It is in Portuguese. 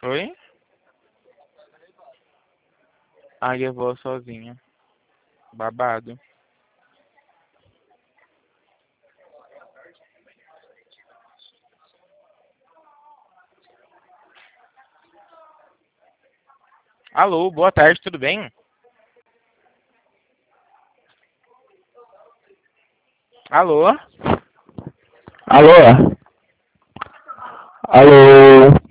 Oi? Aí eu vou sozinha. Babado. Alô, boa tarde, tudo bem? Alô? Alô? Alô?